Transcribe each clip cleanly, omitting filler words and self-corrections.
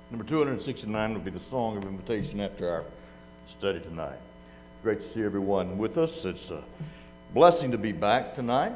Number 269 will be the song of invitation after our study tonight. Great to see everyone with us. It's a blessing to be back tonight.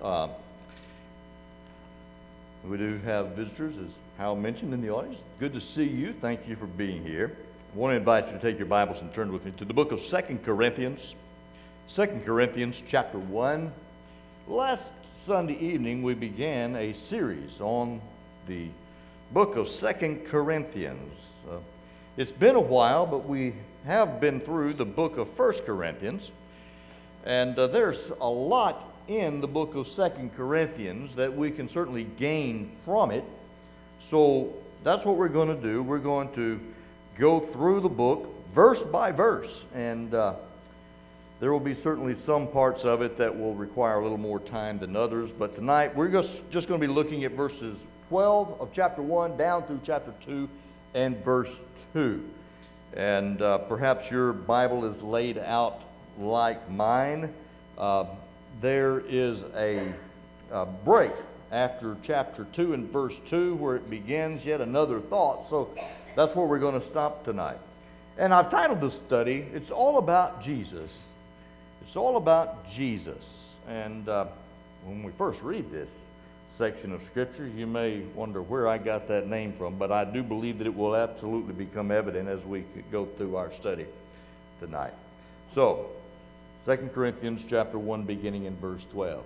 We do have visitors, as Hal mentioned, in the audience. Good to see you. Thank you for being here. I want to invite you to take your Bibles and turn with me to the book of 2 Corinthians. 2 Corinthians chapter 1. Last Sunday evening we began a series on the book of 2 Corinthians. It's been a while, but we have been through the book of 1 Corinthians. And there's a lot in the book of 2 Corinthians that we can certainly gain from it. So that's what we're going to do. We're going to go through the book verse by verse. And there will be certainly some parts of it that will require a little more time than others. But tonight we're just going to be looking at verses 12 of chapter 1 down through chapter 2 and verse 2. And perhaps your Bible is laid out like mine. There is a break after chapter 2 and verse 2 where it begins yet another thought. So that's where we're going to stop tonight. And I've titled the study, It's All About Jesus. It's all about Jesus. And when we first read this section of Scripture, you may wonder where I got that name from, but I do believe that it will absolutely become evident as we go through our study tonight. So, 2 Corinthians chapter 1 beginning in verse 12.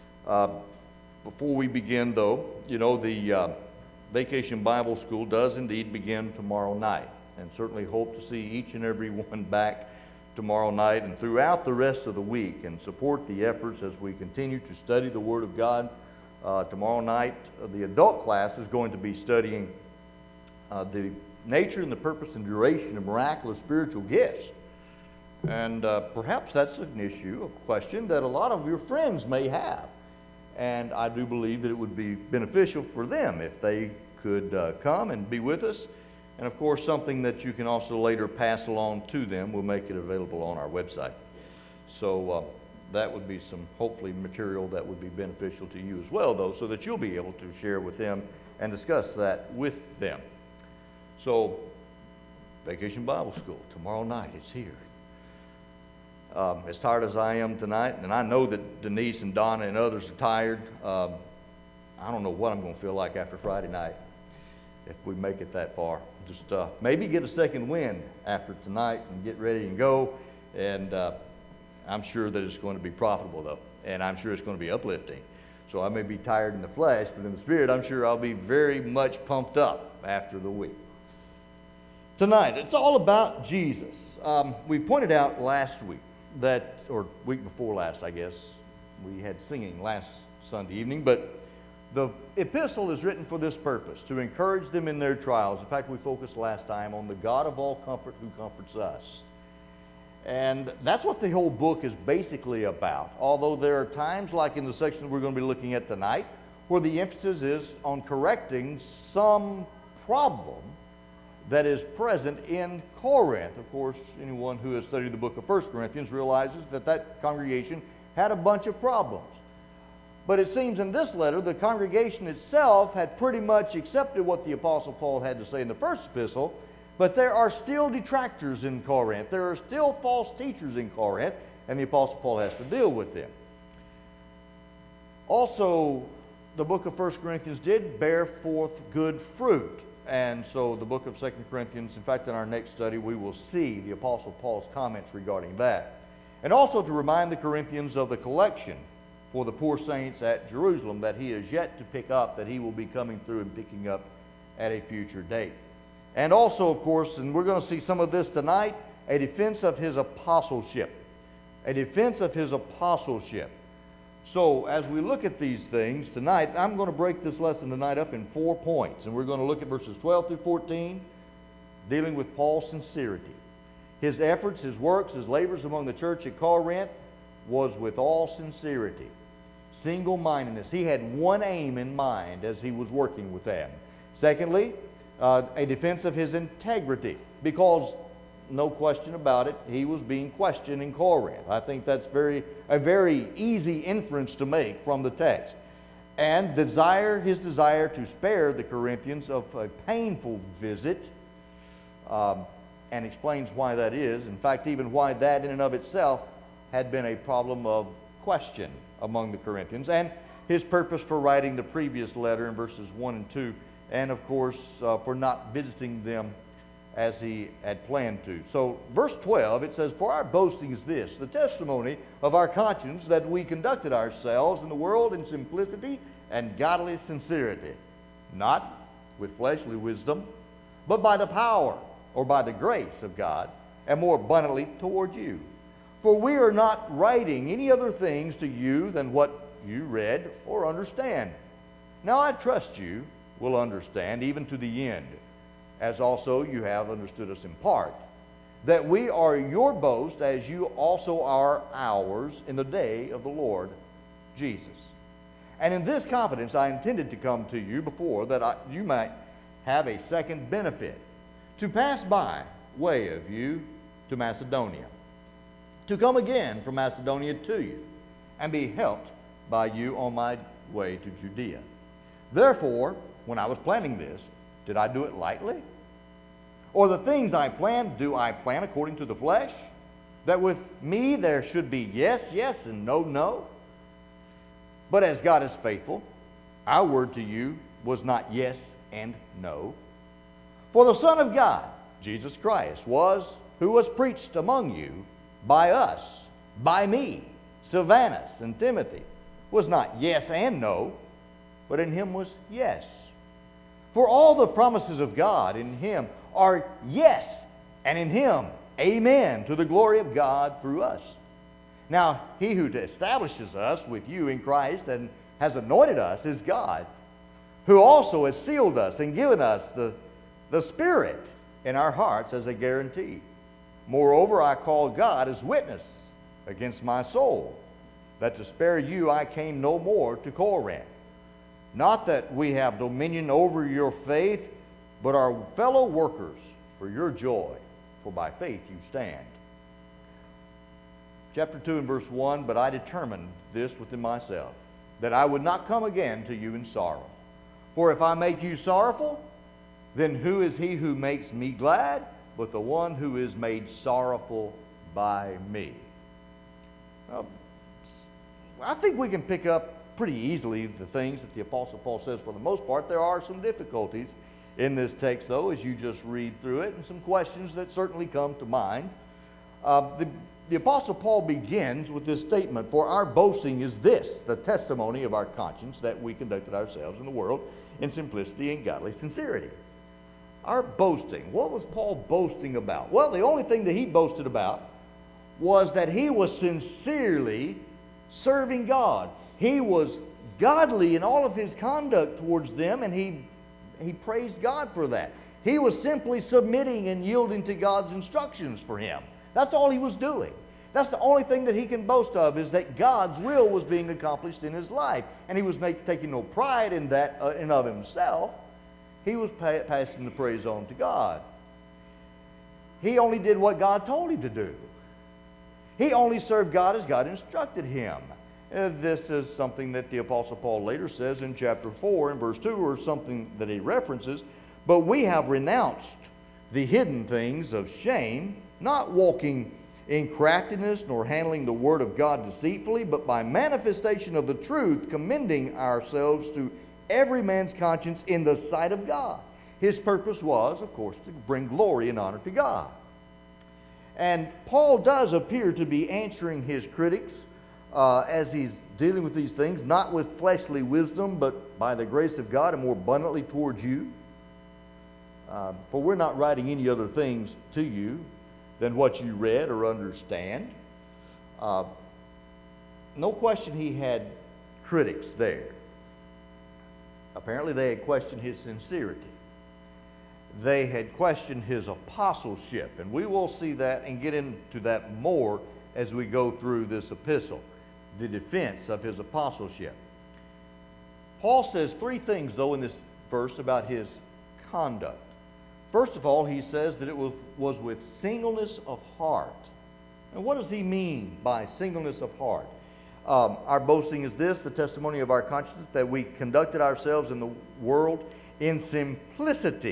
Before we begin though, you know, the Vacation Bible School does indeed begin tomorrow night, and certainly hope to see each and every one back tomorrow night and throughout the rest of the week, and support the efforts as we continue to study the Word of God. Tomorrow night, the adult class is going to be studying the nature and the purpose and duration of miraculous spiritual gifts. And perhaps that's an issue, a question that a lot of your friends may have. And I do believe that it would be beneficial for them if they could come and be with us. And of course, something that you can also later pass along to them. We'll make it available on our website. So that would be some, hopefully, material that would be beneficial to you as well, though, so that you'll be able to share with them and discuss that with them. So, Vacation Bible School, tomorrow night, it's here. As tired as I am tonight, and I know that Denise and Donna and others are tired, I don't know what I'm going to feel like after Friday night if we make it that far. Just maybe get a second wind after tonight and get ready and go. And I'm sure that it's going to be profitable, though, and I'm sure it's going to be uplifting. So I may be tired in the flesh, but in the spirit, I'm sure I'll be very much pumped up after the week. Tonight, it's all about Jesus. We pointed out last week that, or week before last, I guess, we had singing last Sunday evening, but the epistle is written for this purpose, to encourage them in their trials. In fact, we focused last time on the God of all comfort who comforts us. And that's what the whole book is basically about. Although there are times, like in the section we're going to be looking at tonight, where the emphasis is on correcting some problem that is present in Corinth. Of course, anyone who has studied the book of 1 Corinthians realizes that that congregation had a bunch of problems. But it seems in this letter, the congregation itself had pretty much accepted what the Apostle Paul had to say in the first epistle, but there are still detractors in Corinth. There are still false teachers in Corinth, and the Apostle Paul has to deal with them. Also, the book of 1 Corinthians did bear forth good fruit. And so the book of 2 Corinthians, in fact, in our next study, we will see the Apostle Paul's comments regarding that. And also to remind the Corinthians of the collection for the poor saints at Jerusalem that he is yet to pick up, that he will be coming through and picking up at a future date. And also, of course, and we're going to see some of this tonight, a defense of his apostleship. A defense of his apostleship. So, as we look at these things tonight, I'm going to break this lesson tonight up in 4 points. And we're going to look at verses 12 through 14, dealing with Paul's sincerity. His efforts, his works, his labors among the church at Corinth was with all sincerity. Single-mindedness. He had one aim in mind as he was working with them. Secondly, a defense of his integrity, because no question about it, he was being questioned in Corinth. I think that's a very easy inference to make from the text. And his desire to spare the Corinthians of a painful visit and explains why that is. In fact, even why that in and of itself had been a problem of question among the Corinthians, and his purpose for writing the previous letter in verses 1 and 2, and of course for not visiting them as he had planned to. So verse 12, it says, "For our boasting is this, the testimony of our conscience, that we conducted ourselves in the world in simplicity and godly sincerity, not with fleshly wisdom, but by the power," or by the grace of God, "and more abundantly toward you. For we are not writing any other things to you than what you read or understand. Now I trust you will understand even to the end, as also you have understood us in part, that we are your boast as you also are ours in the day of the Lord Jesus. And in this confidence I intended to come to you before, that you might have a second benefit, to pass by way of you to Macedonia, to come again from Macedonia to you, and be helped by you on my way to Judea. Therefore, when I was planning this, did I do it lightly? Or the things I planned, do I plan according to the flesh? That with me there should be yes, yes, and no, no? But as God is faithful, our word to you was not yes and no. For the Son of God, Jesus Christ, who was preached among you by us, by me, Silvanus, and Timothy, was not yes and no, but in him was yes. For all the promises of God in him are yes, and in him amen, to the glory of God through us. Now he who establishes us with you in Christ and has anointed us is God, who also has sealed us and given us the Spirit in our hearts as a guarantee. Moreover, I call God as witness against my soul, that to spare you I came no more to Corinth. Not that we have dominion over your faith, but are fellow workers for your joy, for by faith you stand. Chapter 2 and verse 1, "But I determined this within myself, that I would not come again to you in sorrow. For if I make you sorrowful, then who is he who makes me glad, but the one who is made sorrowful by me?" I think we can pick up pretty easily the things that the Apostle Paul says for the most part. There are some difficulties in this text, though, as you just read through it, and some questions that certainly come to mind. The Apostle Paul begins with this statement, "For our boasting is this, the testimony of our conscience, that we conducted ourselves in the world in simplicity and godly sincerity." Our boasting. What was Paul boasting about? Well, the only thing that he boasted about was that he was sincerely serving God. He was godly in all of his conduct towards them, and he praised God for that. He was simply submitting and yielding to God's instructions for him. That's all he was doing. That's the only thing that he can boast of, is that God's will was being accomplished in his life. And he was taking no pride in that in of himself. He was passing the praise on to God. He only did what God told him to do. He only served God as God instructed him. This is something that the Apostle Paul later says in chapter 4 and verse 2, or something that he references. "But we have renounced the hidden things of shame, not walking in craftiness, nor handling the word of God deceitfully, but by manifestation of the truth, commending ourselves to every man's conscience in the sight of God." His purpose was, of course, to bring glory and honor to God. And Paul does appear to be answering his critics as he's dealing with these things, not with fleshly wisdom, but by the grace of God and more abundantly towards you. For we're not writing any other things to you than what you read or understand. No question he had critics there. Apparently they had questioned his sincerity. They had questioned his apostleship, and we will see that and get into that more as we go through this epistle, the defense of his apostleship. Paul says three things, though, in this verse about his conduct. First of all, he says that it was with singleness of heart. And what does he mean by singleness of heart? Our boasting is this, the testimony of our conscience, that we conducted ourselves in the world in simplicity.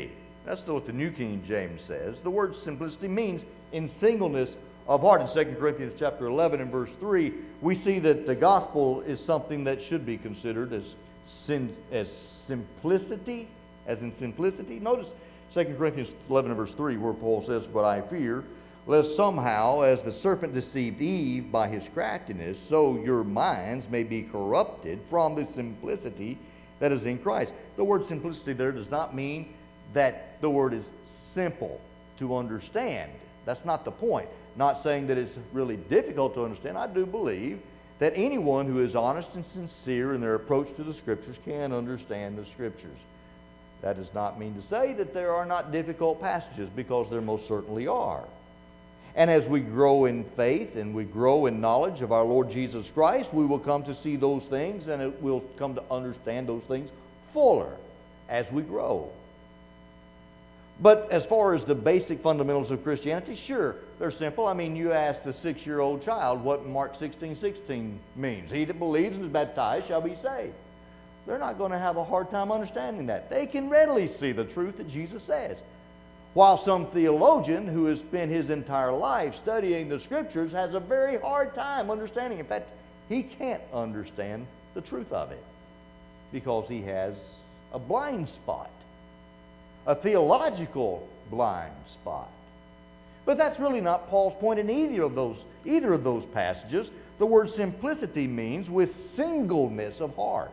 That's what the New King James says. The word simplicity means in singleness of heart. In 2 Corinthians chapter 11 and verse 3, we see that the gospel is something that should be considered as simplicity, as in simplicity. Notice 2 Corinthians 11 and verse 3, where Paul says, "But I fear, lest somehow, as the serpent deceived Eve by his craftiness, so your minds may be corrupted from the simplicity that is in Christ." The word simplicity there does not mean that the word is simple to understand. That's not the point. Not saying that it's really difficult to understand. I do believe that anyone who is honest and sincere in their approach to the Scriptures can understand the Scriptures. That does not mean to say that there are not difficult passages, because there most certainly are. And as we grow in faith and we grow in knowledge of our Lord Jesus Christ, we will come to see those things, and we'll come to understand those things fuller as we grow. But as far as the basic fundamentals of Christianity, sure, they're simple. I mean, you ask a 6-year-old child what Mark 16:16 means. He that believes and is baptized shall be saved. They're not going to have a hard time understanding that. They can readily see the truth that Jesus says. While some theologian who has spent his entire life studying the Scriptures has a very hard time understanding. In fact, he can't understand the truth of it because he has a blind spot, a theological blind spot. But that's really not Paul's point in either of those passages. The word simplicity means with singleness of heart.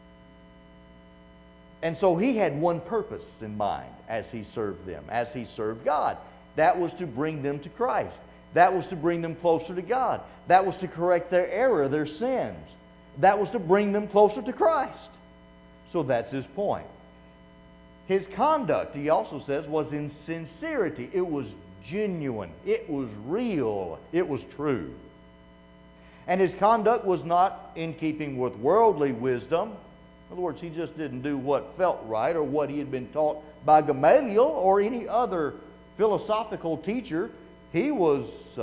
And so he had one purpose in mind as he served them, as he served God. That was to bring them to Christ. That was to bring them closer to God. That was to correct their error, their sins. That was to bring them closer to Christ. So that's his point. His conduct, he also says, was in sincerity. It was genuine. It was real. It was true. And his conduct was not in keeping with worldly wisdom. In other words, he just didn't do what felt right or what he had been taught by Gamaliel or any other philosophical teacher. He was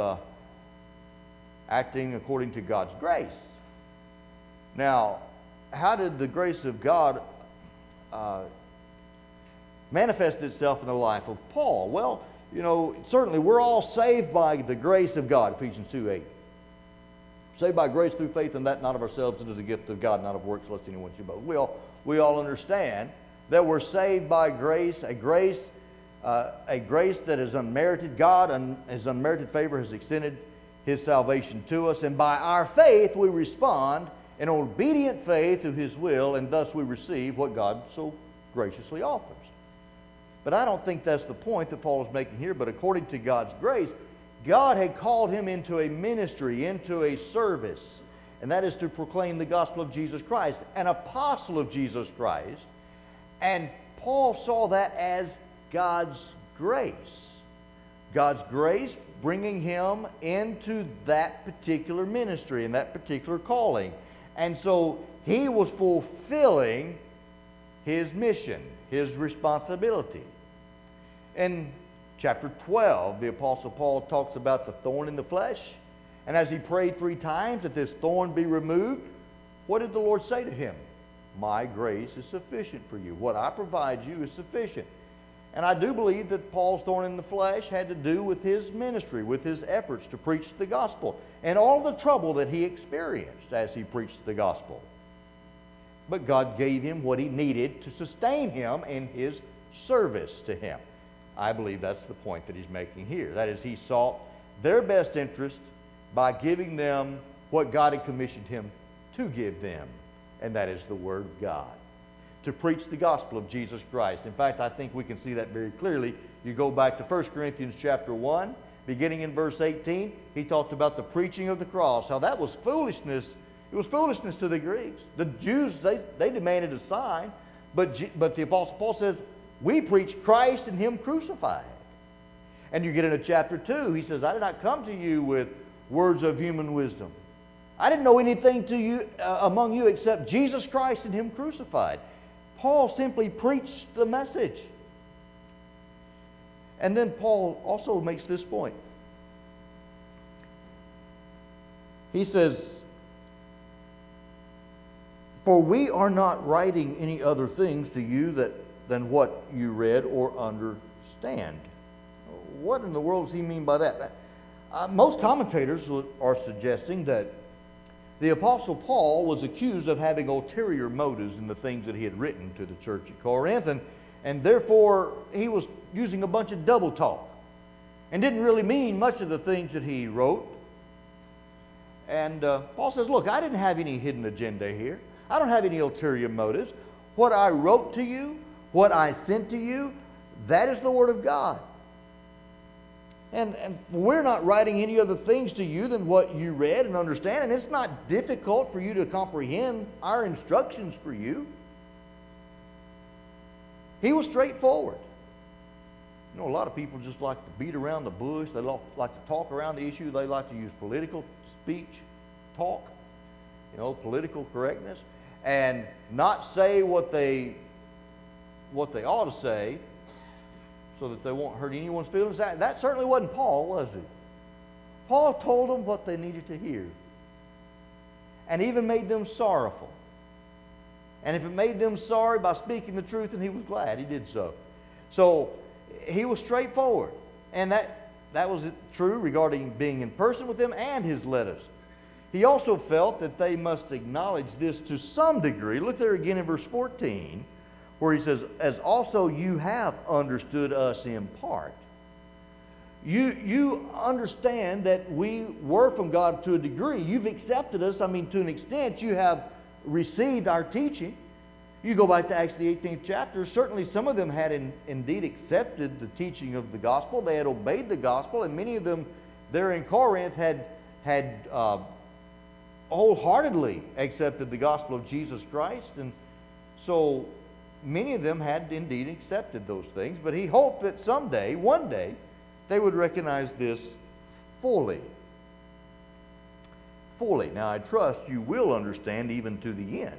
acting according to God's grace. Now, how did the grace of God manifest itself in the life of Paul? Well, certainly we're all saved by the grace of God, Ephesians 2:8. Saved by grace through faith, and that not of ourselves, it is a gift of God, not of works, lest anyone should boast. We all understand that we're saved by grace, a grace that is unmerited. God, in His unmerited favor, has extended His salvation to us, and by our faith we respond in obedient faith to His will, and thus we receive what God so graciously offers. But I don't think that's the point that Paul is making here. But according to God's grace, God had called him into a ministry, into a service, and that is to proclaim the gospel of Jesus Christ, an apostle of Jesus Christ. And Paul saw that as God's grace. God's grace bringing him into that particular ministry and that particular calling. And so he was fulfilling his mission, his responsibility. In chapter 12, the Apostle Paul talks about the thorn in the flesh. And as he prayed 3 times that this thorn be removed, what did the Lord say to him? My grace is sufficient for you. What I provide you is sufficient. And I do believe that Paul's thorn in the flesh had to do with his ministry, with his efforts to preach the gospel, and all the trouble that he experienced as he preached the gospel. But God gave him what he needed to sustain him in his service to him. I believe that's the point that he's making here. That is, he sought their best interest by giving them what God had commissioned him to give them, and that is the Word of God, to preach the gospel of Jesus Christ. In fact, I think we can see that very clearly. You go back to 1 Corinthians chapter 1, beginning in verse 18, he talked about the preaching of the cross, how that was foolishness. It was foolishness to the Greeks. The Jews, they demanded a sign, but the Apostle Paul says, we preach Christ and Him crucified. And you get into chapter 2, he says, I did not come to you with words of human wisdom. I didn't know anything to you among you except Jesus Christ and Him crucified. Paul simply preached the message. And then Paul also makes this point. He says, for we are not writing any other things to you that than what you read or understand. What in the world does he mean by that? Most commentators are suggesting that the Apostle Paul was accused of having ulterior motives in the things that he had written to the church at Corinth, and therefore he was using a bunch of double talk and didn't really mean much of the things that he wrote. And Paul says, look, I didn't have any hidden agenda here. I don't have any ulterior motives. What I wrote to you, what I sent to you, that is the Word of God. And we're not writing any other things to you than what you read and understand. And it's not difficult for you to comprehend our instructions for you. He was straightforward. You know, a lot of people just like to beat around the bush. They like to talk around the issue. They like to use political speech, talk, political correctness, and not say what they ought to say, so that they won't hurt anyone's feelings. That certainly wasn't Paul, was it? Paul told them what they needed to hear, and even made them sorrowful. And if it made them sorry by speaking the truth, then he was glad he did so. So he was straightforward, and that was true regarding being in person with them and his letters. He also felt that they must acknowledge this to some degree. Look there again in verse 14, where he says, as also you have understood us in part. You understand that we were from God to a degree. You've accepted us. To an extent, you have received our teaching. You go back to Acts the 18th chapter. Certainly some of them had indeed accepted the teaching of the gospel. They had obeyed the gospel, and many of them there in Corinth had wholeheartedly accepted the gospel of Jesus Christ. And so many of them had indeed accepted those things, but he hoped that someday, one day, they would recognize this fully. Fully. Now, I trust you will understand even to the end.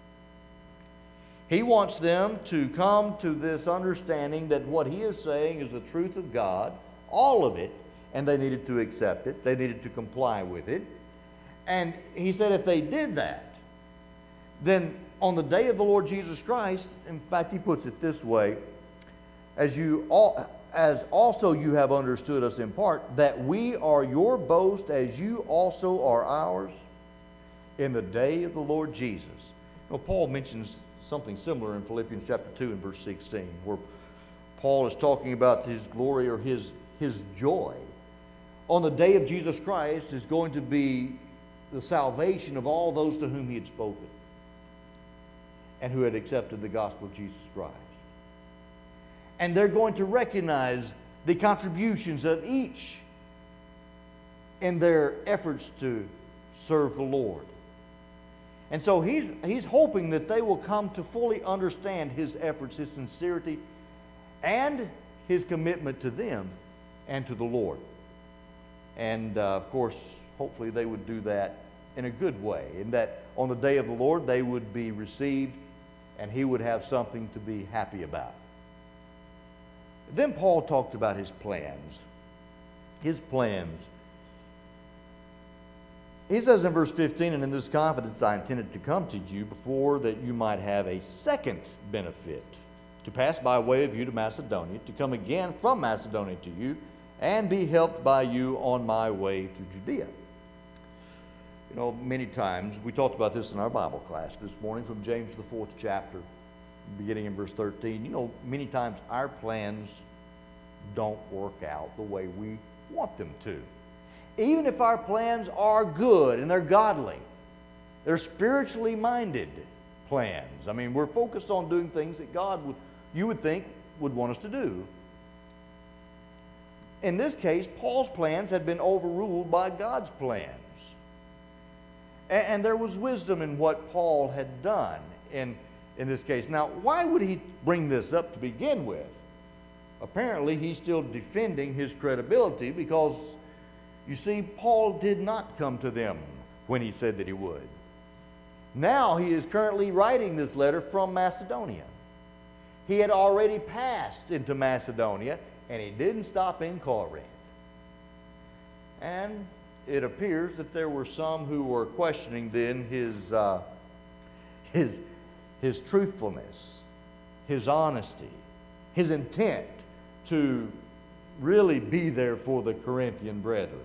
He wants them to come to this understanding that what he is saying is the truth of God, all of it, and they needed to accept it. They needed to comply with it. And he said if they did that, then on the day of the Lord Jesus Christ, in fact, he puts it this way, as also you have understood us in part, that we are your boast as you also are ours in the day of the Lord Jesus. Paul mentions something similar in Philippians chapter 2 and verse 16, where Paul is talking about his glory or his joy. On the day of Jesus Christ is going to be the salvation of all those to whom he had spoken and who had accepted the gospel of Jesus Christ. And they're going to recognize the contributions of each in their efforts to serve the Lord. And so he's hoping that they will come to fully understand his efforts, his sincerity, and his commitment to them and to the Lord. And of course, hopefully they would do that in a good way, in that on the day of the Lord they would be received and he would have something to be happy about. Then Paul talked about his plans. His plans. He says in verse 15, and in this confidence I intended to come to you before that you might have a second benefit, to pass by way of you to Macedonia, to come again from Macedonia to you, and be helped by you on my way to Judea. Many times, we talked about this in our Bible class this morning from James the 4th chapter, beginning in verse 13. Many times our plans don't work out the way we want them to. Even if our plans are good and they're godly, they're spiritually minded plans. We're focused on doing things that God you would think would want us to do. In this case, Paul's plans had been overruled by God's plans. And there was wisdom in what Paul had done in this case. Now, why would he bring this up to begin with? Apparently, he's still defending his credibility because, you see, Paul did not come to them when he said that he would. Now he is currently writing this letter from Macedonia. He had already passed into Macedonia, and he didn't stop in Corinth. And it appears that there were some who were questioning then his truthfulness. his honesty, his intent to really be there for the Corinthian brethren.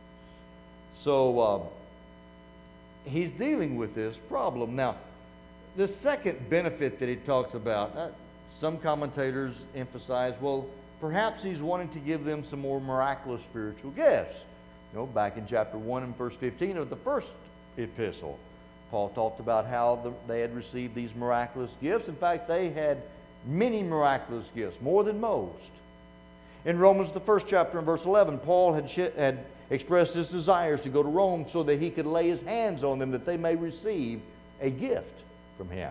So he's dealing with this problem. Now, the second benefit that he talks about, some commentators emphasize, well, perhaps he's wanting to give them some more miraculous spiritual gifts. Back in chapter 1 and verse 15 of the first epistle, Paul talked about how they had received these miraculous gifts. In fact, they had many miraculous gifts, more than most. In Romans, the first chapter, in verse 11, Paul had expressed his desires to go to Rome so that he could lay his hands on them, that they may receive a gift from him.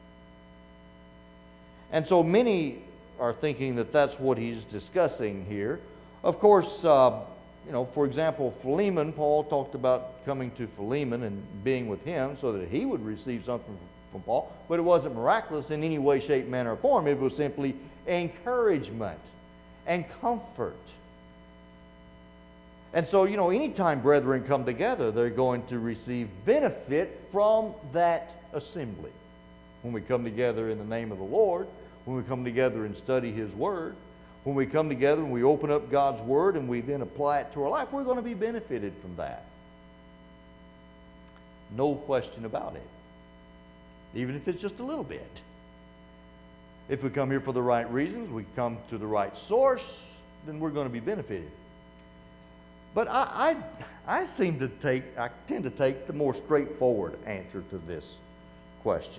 And so many are thinking that that's what he's discussing here. Of course, for example, Philemon, Paul talked about coming to Philemon and being with him so that he would receive something from Paul, but it wasn't miraculous in any way, shape, manner, or form. It was simply encouragement and comfort. And so, anytime brethren come together, they're going to receive benefit from that assembly. When we come together in the name of the Lord, when we come together and study His Word, when we come together and we open up God's Word and we then apply it to our life, we're going to be benefited from that. No question about it. Even if it's just a little bit. If we come here for the right reasons, we come to the right source, then we're going to be benefited. But I tend to take the more straightforward answer to this question.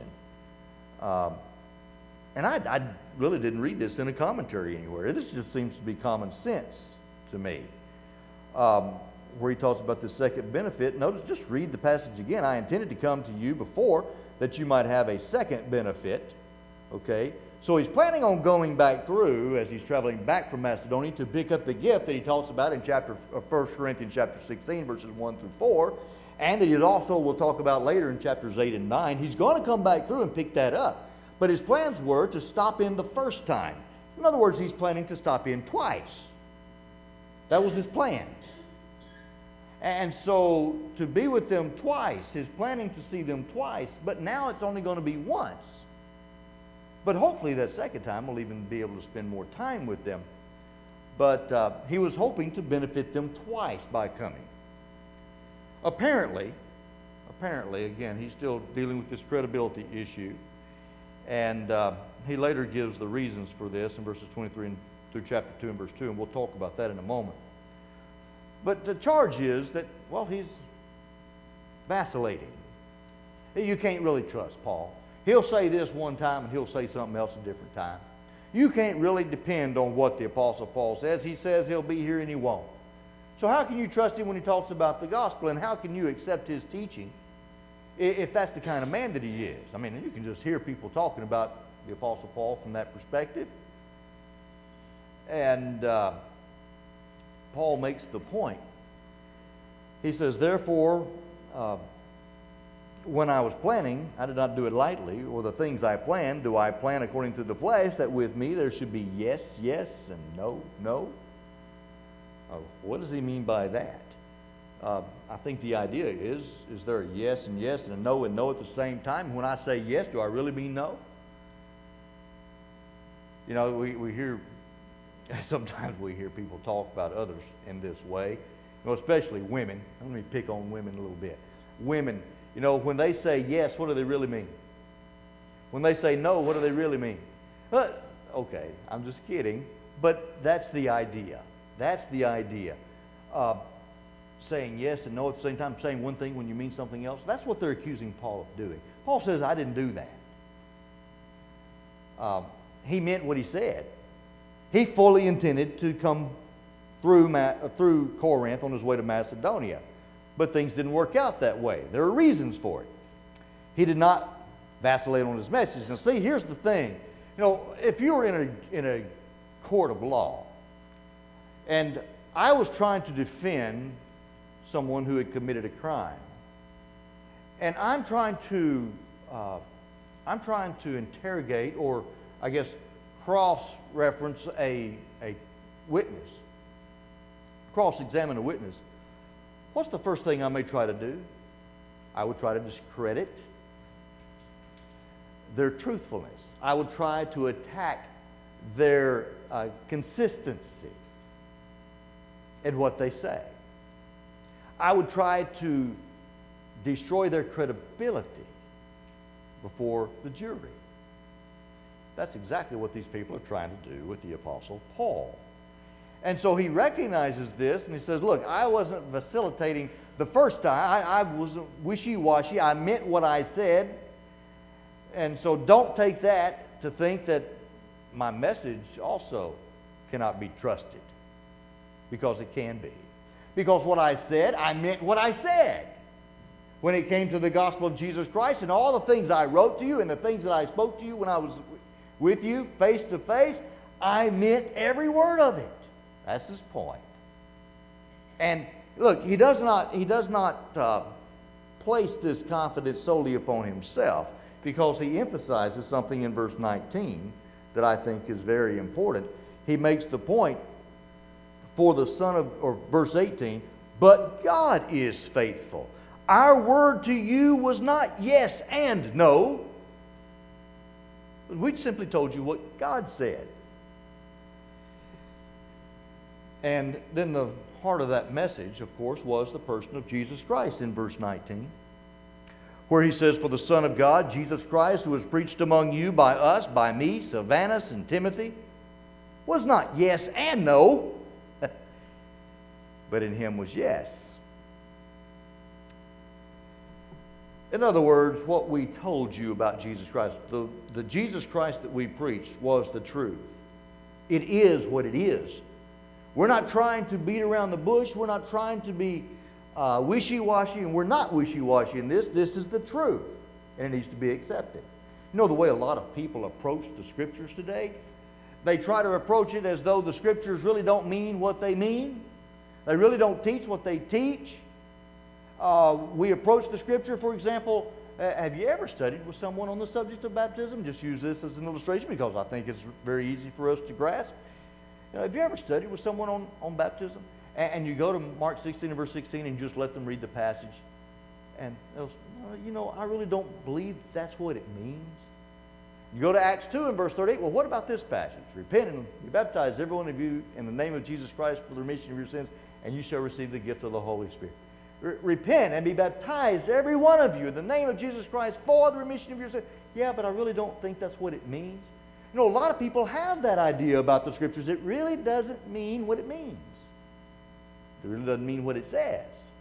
And I really didn't read this in a commentary anywhere. This just seems to be common sense to me. Where he talks about the second benefit, notice, just read the passage again. I intended to come to you before that you might have a second benefit. Okay? So he's planning on going back through, as he's traveling back from Macedonia, to pick up the gift that he talks about in 1 Corinthians chapter 16, verses 1 through 4, and that he also will talk about later in chapters 8 and 9. He's going to come back through and pick that up. But his plans were to stop in the first time. In other words, he's planning to stop in twice. That was his plan. And so to be with them twice, he's planning to see them twice, but now it's only going to be once. But hopefully that second time we'll even be able to spend more time with them. But he was hoping to benefit them twice by coming. Apparently, again, he's still dealing with this credibility issue. And he later gives the reasons for this in verses 23 through chapter 2 and verse 2, and we'll talk about that in a moment. But the charge is that, well, he's vacillating. You can't really trust Paul. He'll say this one time and he'll say something else a different time. You can't really depend on what the Apostle Paul says. He says he'll be here and he won't. So how can you trust him when he talks about the gospel? And how can you accept his teaching if that's the kind of man that he is? I mean, you can just hear people talking about the Apostle Paul from that perspective. And Paul makes the point. He says, therefore, when I was planning, I did not do it lightly, or the things I planned, do I plan according to the flesh, that with me there should be yes, yes, and no, no? What does he mean by that? I think the idea is there a yes and yes and a no and no at the same time? When I say yes, do I really mean no? You know, we hear, sometimes we hear people talk about others in this way, especially women. Let me pick on women a little bit. Women, when they say yes, what do they really mean? When they say no, what do they really mean? Okay, I'm just kidding, but that's the idea. That's the idea. Saying yes and no at the same time, saying one thing when you mean something else. That's what they're accusing Paul of doing. Paul says, I didn't do that. He meant what he said. He fully intended to come through Corinth on his way to Macedonia. But things didn't work out that way. There are reasons for it. He did not vacillate on his message. Now see, here's the thing. If you were in a court of law, and I was trying to defend someone who had committed a crime, and I'm trying to interrogate, or I guess cross-reference a witness, cross-examine a witness, what's the first thing I may try to do? I would try to discredit their truthfulness. I would try to attack their consistency in what they say. I would try to destroy their credibility before the jury. That's exactly what these people are trying to do with the Apostle Paul. And so he recognizes this, and he says, look, I wasn't facilitating the first time. I wasn't wishy-washy. I meant what I said. And so don't take that to think that my message also cannot be trusted, because it can be. Because what I said, I meant what I said. When it came to the gospel of Jesus Christ and all the things I wrote to you and the things that I spoke to you when I was with you face to face, I meant every word of it. That's his point. And look, he does not place this confidence solely upon himself, because he emphasizes something in verse 19 that I think is very important. He makes the point, for the Son of, or verse 18, but God is faithful. Our word to you was not yes and no. We simply told you what God said. And then the heart of that message, of course, was the person of Jesus Christ in verse 19, where he says, for the Son of God, Jesus Christ, who was preached among you by us, by me, Silvanus, and Timothy, was not yes and no, but in him was yes. In other words, what we told you about Jesus Christ, the Jesus Christ that we preached was the truth. It is what it is. We're not trying to beat around the bush. We're not trying to be wishy-washy, and we're not wishy-washy in this. This is the truth, and it needs to be accepted. You know the way a lot of people approach the Scriptures today? They try to approach it as though the Scriptures really don't mean what they mean. They really don't teach what they teach. We approach the Scripture, for example, have you ever studied with someone on the subject of baptism? Just use this as an illustration because I think it's very easy for us to grasp. Have you ever studied with someone on baptism? And you go to Mark 16 and verse 16 and you just let them read the passage. And they'll say, I really don't believe that's what it means. You go to Acts 2 and verse 38. Well, what about this passage? Repent and be baptized, every one of you, in the name of Jesus Christ for the remission of your sins, and you shall receive the gift of the Holy Spirit. Repent and be baptized, every one of you, in the name of Jesus Christ for the remission of your sins. Yeah, but I really don't think that's what it means. A lot of people have that idea about the Scriptures. It really doesn't mean what it means. It really doesn't mean what it says.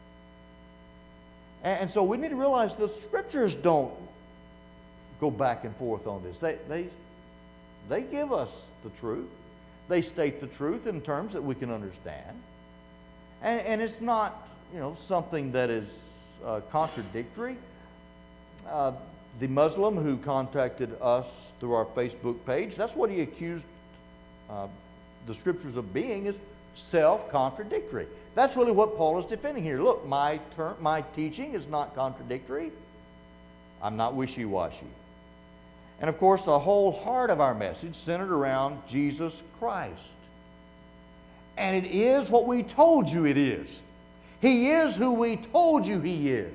And so we need to realize the Scriptures don't go back and forth on this. They give us the truth. They state the truth in terms that we can understand. And it's not, something that is contradictory. The Muslim who contacted us through our Facebook page, that's what he accused the Scriptures of being, is self-contradictory. That's really what Paul is defending here. Look, my teaching is not contradictory. I'm not wishy-washy. And of course, the whole heart of our message centered around Jesus Christ. And it is what we told you it is. He is who we told you He is.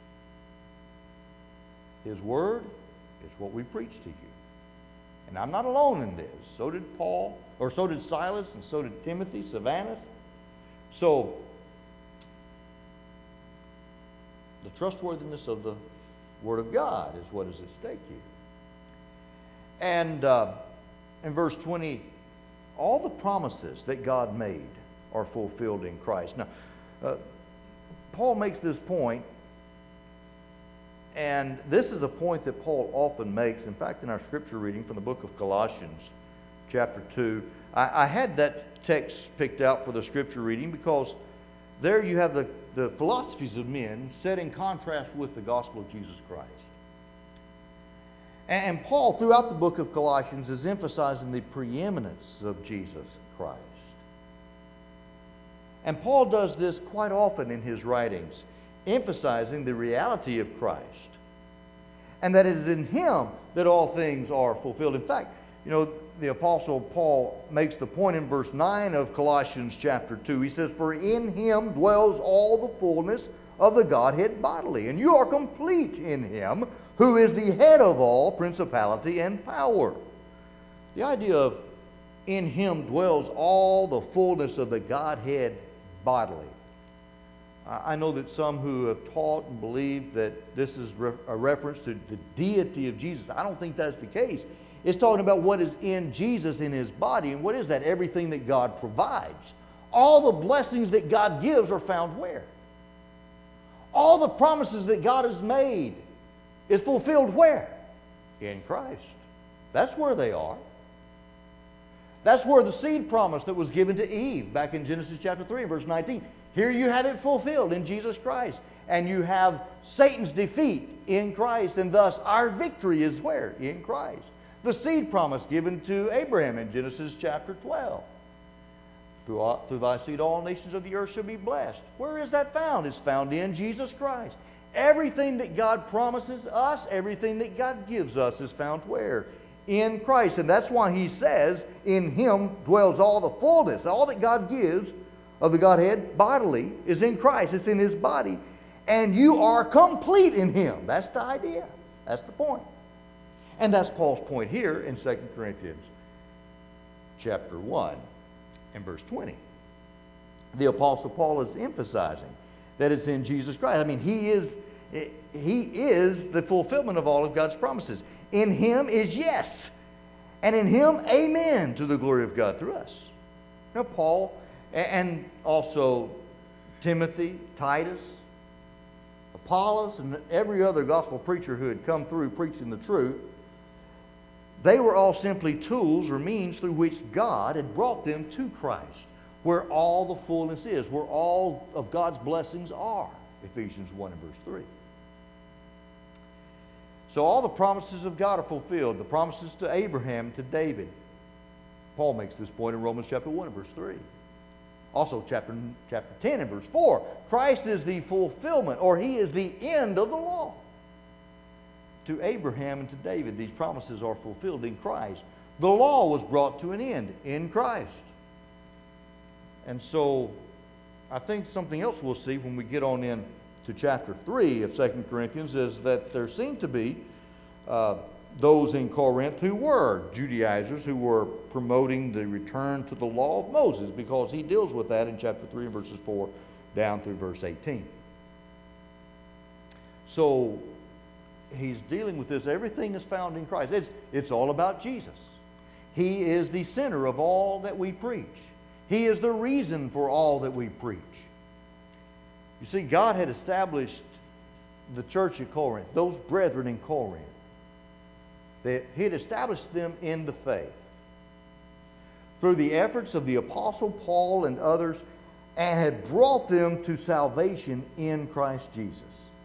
His Word is what we preach to you. And I'm not alone in this. So did Paul, or so did Silas, and so did Timothy, Silvanus. So, the trustworthiness of the Word of God is what is at stake here. And in verse 20, all the promises that God made are fulfilled in Christ. Now, Paul makes this point, and this is a point that Paul often makes. In fact, in our scripture reading from the book of Colossians, chapter 2, I had that text picked out for the scripture reading because there you have the philosophies of men set in contrast with the gospel of Jesus Christ. And Paul, throughout the book of Colossians, is emphasizing the preeminence of Jesus Christ. And Paul does this quite often in his writings, emphasizing the reality of Christ. And that it is in Him that all things are fulfilled. In fact, the Apostle Paul makes the point in verse 9 of Colossians chapter 2. He says, for in Him dwells all the fullness of the Godhead bodily. And you are complete in Him, who is the head of all principality and power. The idea of in him dwells all the fullness of the Godhead bodily. I know that some who have taught and believed that this is a reference to the deity of Jesus. I don't think that's the case. It's talking about what is in Jesus in his body. And what is that? Everything that God provides. All the blessings that God gives are found where? All the promises that God has made is fulfilled where? In Christ. That's where they are. That's where the seed promise that was given to Eve back in Genesis chapter 3 verse 19. Here you have it fulfilled in Jesus Christ. And you have Satan's defeat in Christ. And thus our victory is where? In Christ. The seed promise given to Abraham in Genesis chapter 12. Through thy seed all nations of the earth shall be blessed. Where is that found? It's found in Jesus Christ. Everything that God promises us, everything that God gives us is found where? In Christ. And that's why he says, in him dwells all the fullness. All that God gives of the Godhead bodily is in Christ. It's in his body. And you are complete in him. That's the idea. That's the point. And that's Paul's point here in 2 Corinthians chapter 1 and verse 20. The Apostle Paul is emphasizing that it's in Jesus Christ. I mean, he is the fulfillment of all of God's promises. In him is yes, and in him amen to the glory of God through us. Now, Paul and also Timothy, Titus, Apollos, and every other gospel preacher who had come through preaching the truth, they were all simply tools or means through which God had brought them to Christ, where all the fullness is, where all of God's blessings are. Ephesians 1 and verse 3. So all the promises of God are fulfilled. The promises to Abraham, to David. Paul makes this point in Romans chapter 1 and verse 3. Also chapter 10 and verse 4. Christ is the fulfillment, or he is the end of the law. To Abraham and to David, these promises are fulfilled in Christ. The law was brought to an end in Christ. And so I think something else we'll see when we get on in to chapter 3 of 2 Corinthians is that there seem to be those in Corinth who were Judaizers, who were promoting the return to the law of Moses, because he deals with that in chapter 3 verses 4 down through verse 18. So he's dealing with this. Everything is found in Christ. It's all about Jesus. He is the center of all that we preach. He is the reason for all that we preach. You see, God had established the church at Corinth, those brethren in Corinth. He had established them in the faith through the efforts of the Apostle Paul and others, and had brought them to salvation in Christ Jesus.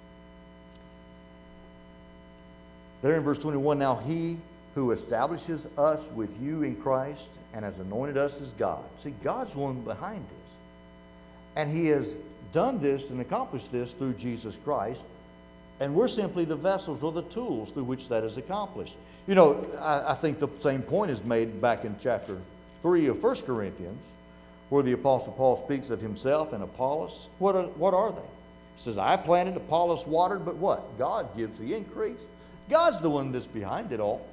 There in verse 21, now he who establishes us with you in Christ and has anointed us as God. See, God's the one behind this. And he has done this and accomplished this through Jesus Christ. And we're simply the vessels or the tools through which that is accomplished. You know, I think the same point is made back in chapter 3 of 1 Corinthians, where the Apostle Paul speaks of himself and Apollos. What are they? He says, I planted, Apollos watered, but what? God gives the increase. God's the one that's behind it all.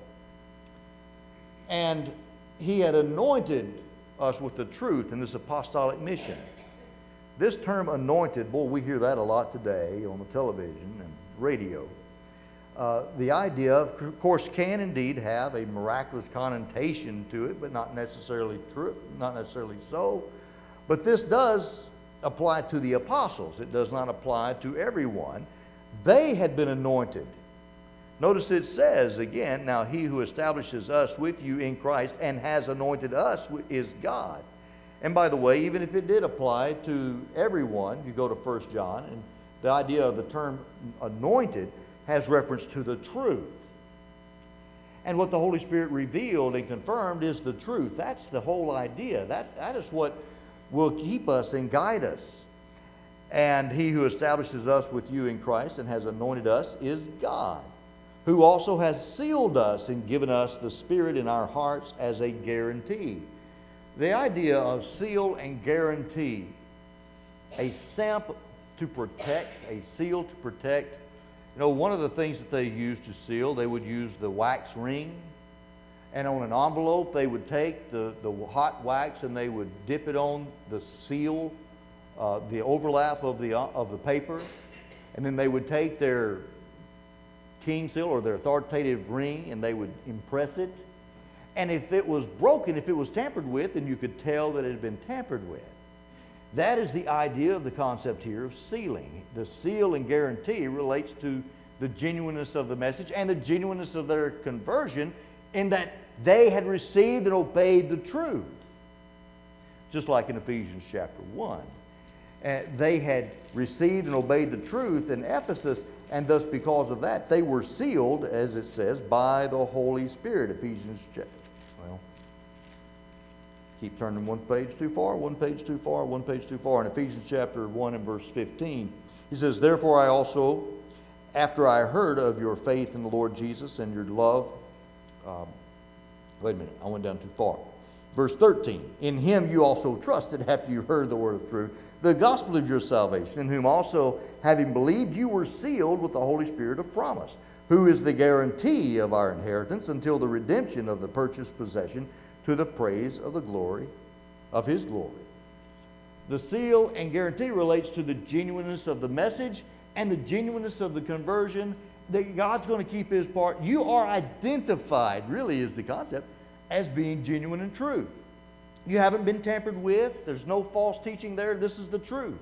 And he had anointed us with the truth in this apostolic mission. This term anointed, boy, we hear that a lot today on the television and radio. The idea, of course, can indeed have a miraculous connotation to it, but not necessarily true, not necessarily so. But this does apply to the apostles. It does not apply to everyone. They had been anointed. Notice it says again, now he who establishes us with you in Christ and has anointed us is God. And by the way, even if it did apply to everyone, you go to 1 John, and the idea of the term anointed has reference to the truth. And what the Holy Spirit revealed and confirmed is the truth. That's the whole idea. That is what will keep us and guide us. And he who establishes us with you in Christ and has anointed us is God, who also has sealed us and given us the Spirit in our hearts as a guarantee. The idea of seal and guarantee, a stamp to protect, a seal to protect, You know, one of the things that they used to seal, they would use the wax ring. And on an envelope, they would take the hot wax and they would dip it on the seal, the overlap of the paper. And then they would take their king seal or their authoritative ring and they would impress it. And if it was broken, if it was tampered with, then you could tell that it had been tampered with. That is the idea of the concept here of sealing. The seal and guarantee relates to the genuineness of the message and the genuineness of their conversion, in that they had received and obeyed the truth. Just like in Ephesians chapter 1. They had received and obeyed the truth in Ephesus, and thus because of that, they were sealed, as it says, by the Holy Spirit. Ephesians chapter. Well, keep turning one page too far, one page too far, one page too far. In Ephesians chapter 1 and verse 15, he says, "Therefore I also, after I heard of your faith in the Lord Jesus and your love," wait a minute, I went down too far. Verse 13, "In him you also trusted after you heard the word of truth, the gospel of your salvation, in whom also, having believed, you were sealed with the Holy Spirit of promise, who is the guarantee of our inheritance until the redemption of the purchased possession, to the praise of the glory of his glory." The seal and guarantee relates to the genuineness of the message and the genuineness of the conversion, that God's going to keep his part. You are identified, really is the concept, as being genuine and true. You haven't been tampered with. There's no false teaching there. This is the truth.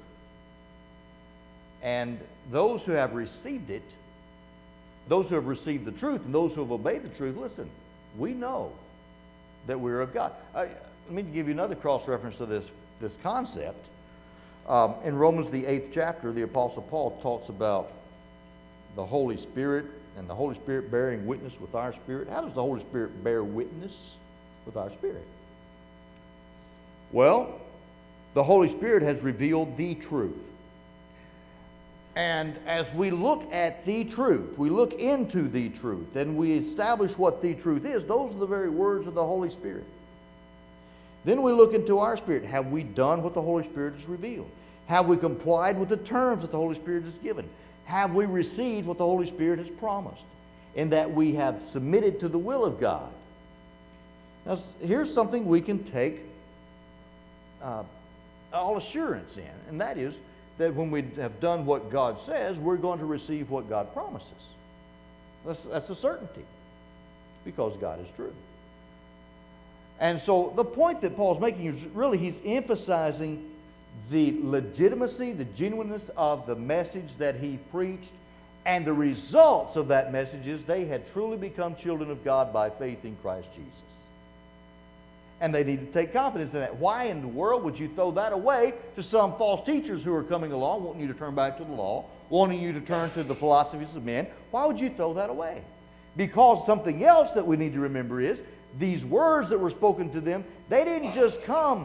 And those who have received it, those who have received the truth, and those who have obeyed the truth, listen, we know that we're of God. Let me give you another cross-reference to this concept. In Romans, the 8th chapter, the Apostle Paul talks about the Holy Spirit and the Holy Spirit bearing witness with our spirit. How does the Holy Spirit bear witness with our spirit? Well, the Holy Spirit has revealed the truth. And as we look at the truth, we look into the truth, and we establish what the truth is, those are the very words of the Holy Spirit. Then we look into our spirit. Have we done what the Holy Spirit has revealed? Have we complied with the terms that the Holy Spirit has given? Have we received what the Holy Spirit has promised? In that we have submitted to the will of God. Now, here's something we can take all assurance in, and that is that when we have done what God says, we're going to receive what God promises. That's a certainty, because God is true. And so the point that Paul's making is really he's emphasizing the legitimacy, the genuineness of the message that he preached, and the results of that message is they had truly become children of God by faith in Christ Jesus. And they need to take confidence in that. Why in the world would you throw that away to some false teachers who are coming along, wanting you to turn back to the law, wanting you to turn to the philosophies of men? Why would you throw that away? Because something else that we need to remember is these words that were spoken to them, they didn't just come,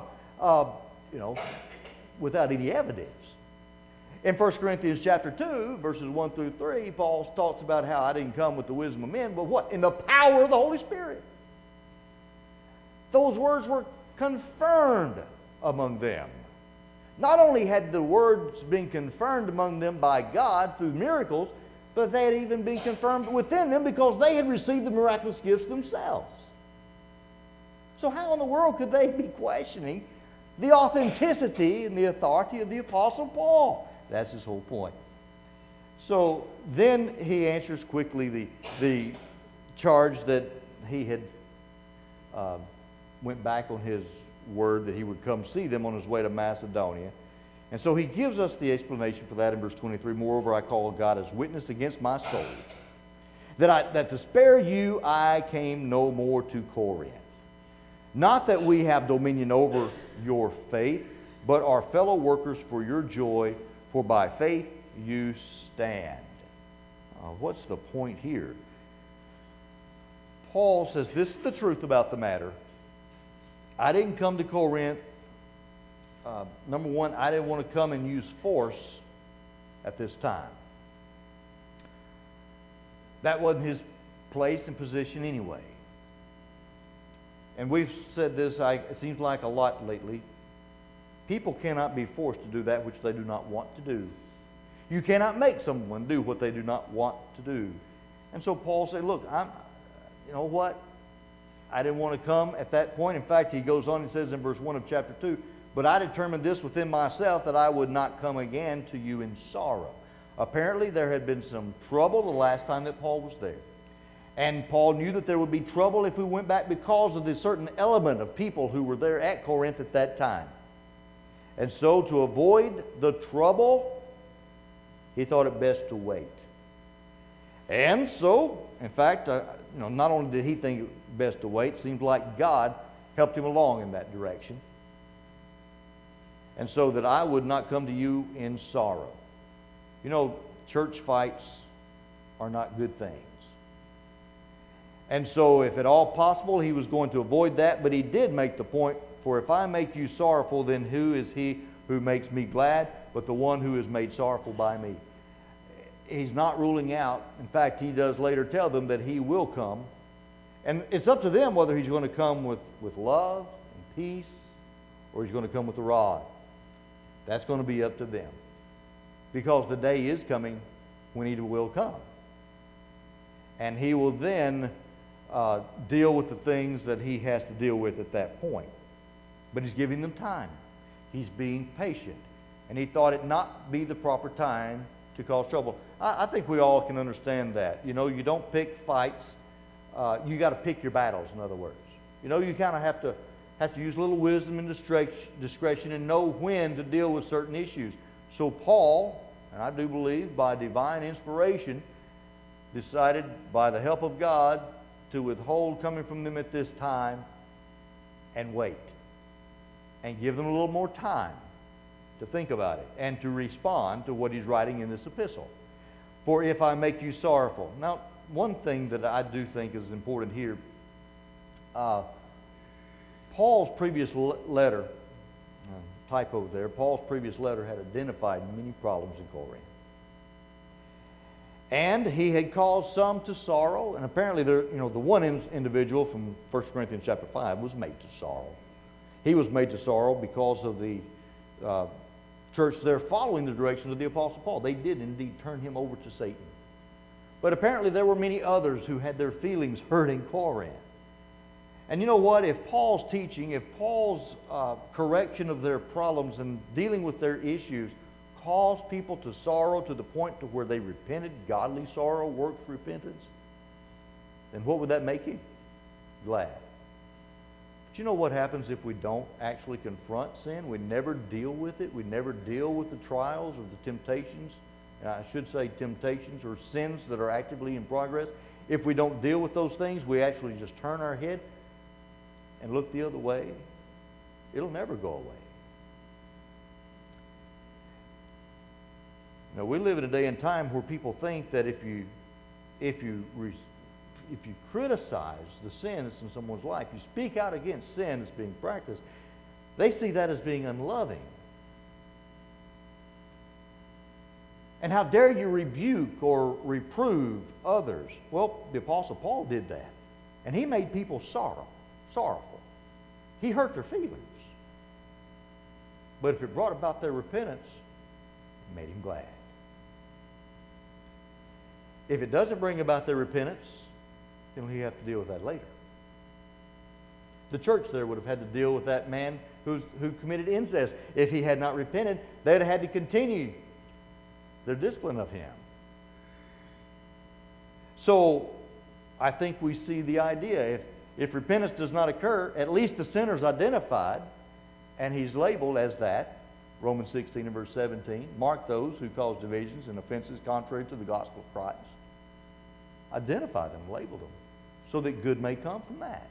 without any evidence. In 1 Corinthians chapter 2, verses 1 through 3, Paul talks about how I didn't come with the wisdom of men, but what? In the power of the Holy Spirit. Those words were confirmed among them. Not only had the words been confirmed among them by God through miracles, but they had even been confirmed within them because they had received the miraculous gifts themselves. So how in the world could they be questioning the authenticity and the authority of the Apostle Paul? That's his whole point. So then he answers quickly the charge that he had went back on his word that he would come see them on his way to Macedonia. And so he gives us the explanation for that in verse 23. "Moreover, I call God as witness against my soul, that to spare you I came no more to Corinth. Not that we have dominion over your faith, but are fellow workers for your joy, for by faith you stand." What's the point here? Paul says this is the truth about the matter. I didn't come to Corinth. Number one, I didn't want to come and use force at this time. That wasn't his place and position anyway. And we've said this, it seems like a lot lately. People cannot be forced to do that which they do not want to do. You cannot make someone do what they do not want to do. And so Paul said, look, you know what? I didn't want to come at that point. In fact, he goes on and says in verse 1 of chapter 2, but I determined this within myself, that I would not come again to you in sorrow. Apparently there had been some trouble the last time that Paul was there. And Paul knew that there would be trouble if we went back because of this certain element of people who were there at Corinth at that time. And so to avoid the trouble, he thought it best to wait. And so, in fact, not only did he think it best to wait, it seems like God helped him along in that direction. And so that I would not come to you in sorrow. You know, church fights are not good things. And so, if at all possible, he was going to avoid that, but he did make the point, for if I make you sorrowful, then who is he who makes me glad, but the one who is made sorrowful by me? He's not ruling out. In fact, he does later tell them that he will come. And it's up to them whether he's going to come with love and peace, or he's going to come with the rod. That's going to be up to them. Because the day is coming when he will come. And he will then deal with the things that he has to deal with at that point. But he's giving them time. He's being patient. And he thought it not be the proper time to cause trouble. I think we all can understand that. You know, you don't pick fights. You got to pick your battles, in other words. You know, you kind of have to use a little wisdom and discretion and know when to deal with certain issues. So Paul, and I do believe by divine inspiration, decided by the help of God to withhold coming from them at this time and wait. And give them a little more time to think about it and to respond to what he's writing in this epistle. For if I make you sorrowful. Now, one thing that I do think is important here, Paul's previous letter, typo there, Paul's previous letter had identified many problems in Corinth. And he had caused some to sorrow, and apparently the one individual from 1 Corinthians chapter 5 was made to sorrow. He was made to sorrow because of the church there following the direction of the Apostle Paul. They did indeed turn him over to Satan. But apparently there were many others who had their feelings hurt in Corinth. And you know what? If Paul's teaching, if Paul's correction of their problems and dealing with their issues caused people to sorrow to the point to where they repented, godly sorrow works repentance, then what would that make you? Glad. But you know what happens if we don't actually confront sin? We never deal with it. We never deal with the trials or the temptations. And I should say temptations or sins that are actively in progress. If we don't deal with those things, we actually just turn our head and look the other way. It'll never go away. Now, we live in a day and time where people think that if you criticize the sin that's in someone's life, you speak out against sin that's being practiced, they see that as being unloving. And how dare you rebuke or reprove others? Well, the Apostle Paul did that. And he made people sorrowful. He hurt their feelings. But if it brought about their repentance, it made him glad. If it doesn't bring about their repentance, then he have to deal with that later. The church there would have had to deal with that man who committed incest. If he had not repented, they'd have had to continue their discipline of him. So I think we see the idea. If repentance does not occur, at least the sinner's identified, and he's labeled as that. Romans 16 and verse 17. Mark those who cause divisions and offenses contrary to the gospel of Christ. Identify them, label them, so that good may come from that.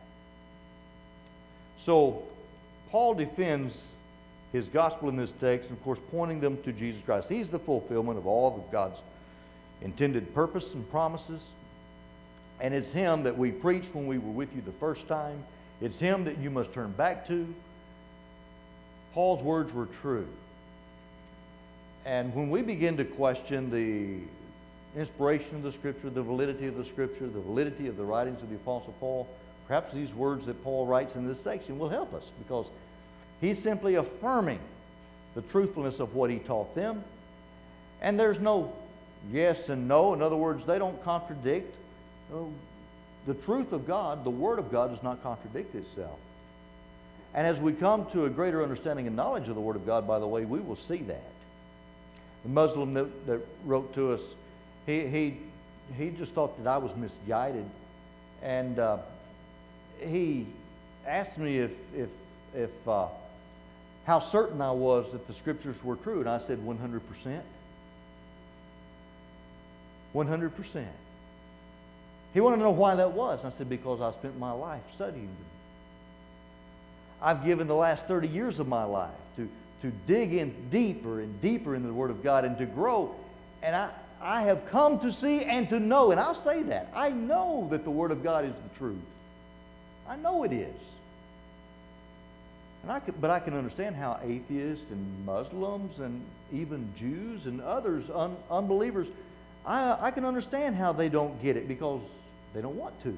So Paul defends his gospel in this text, and of course pointing them to Jesus Christ. He's the fulfillment of all of God's intended purpose and promises. And it's him that we preached when we were with you the first time. It's him that you must turn back to. Paul's words were true. And when we begin to question the inspiration of the Scripture, the validity of the Scripture, the validity of the writings of the Apostle Paul, perhaps these words that Paul writes in this section will help us, because he's simply affirming the truthfulness of what he taught them, And there's no yes and no. In other words, they don't contradict. The truth of God, the Word of God, does not contradict itself. And as we come to a greater understanding and knowledge of the Word of God, by the way, we will see that. The Muslim that wrote to us, he just thought that I was misguided, and he asked me if how certain I was that the Scriptures were true, and I said 100%. 100%. He wanted to know why that was. And I said, because I spent my life studying them. I've given the last 30 years of my life to dig in deeper and deeper into the Word of God and to grow. And I have come to see and to know, and I'll say that, I know that the Word of God is the truth. I know it is. But I can understand how atheists and Muslims and even Jews and others, unbelievers, I can understand how they don't get it because they don't want to.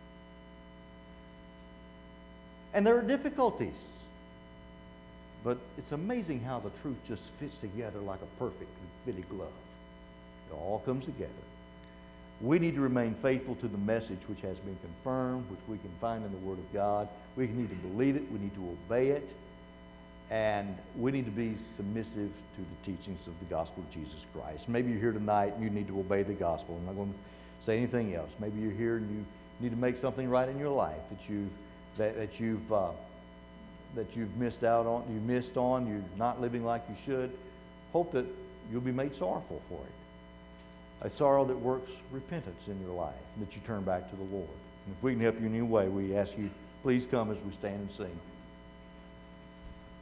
And there are difficulties. But it's amazing how the truth just fits together like a perfectly fitted glove. It all comes together. We need to remain faithful to the message which has been confirmed, which we can find in the Word of God. We need to believe it. We need to obey it. And we need to be submissive to the teachings of the gospel of Jesus Christ. Maybe you're here tonight and you need to obey the gospel. I'm not going to say anything else. Maybe you're here and you need to make something right in your life that you've missed out on. You missed on. You're not living like you should. Hope that you'll be made sorrowful for it. A sorrow that works repentance in your life, and that you turn back to the Lord. And if we can help you in any way, we ask you, please come as we stand and sing.